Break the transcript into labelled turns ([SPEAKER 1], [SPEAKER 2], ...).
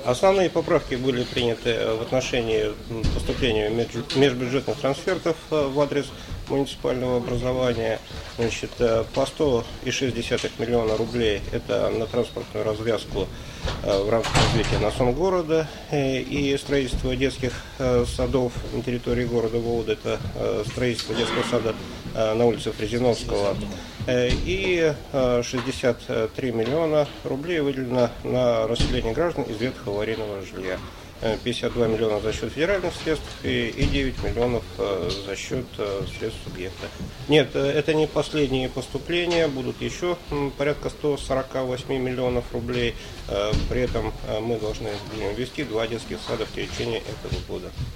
[SPEAKER 1] Основные поправки были приняты в отношении поступления межбюджетных трансфертов в адрес муниципального образования. Значит, по 100,6 миллиона рублей это на транспортную развязку в рамках развития на сон города и строительство детских садов на территории города Волода. Это строительство детского сада на улице Фрезиновского. И 63 миллиона рублей выделено на расселение граждан из ветхого аварийного жилья. 52 миллиона за счет федеральных средств и 9 миллионов за счет средств субъекта. Нет, это не последние поступления, будут еще порядка 148 миллионов рублей. При этом мы должны ввести 2 детских сада в течение этого года.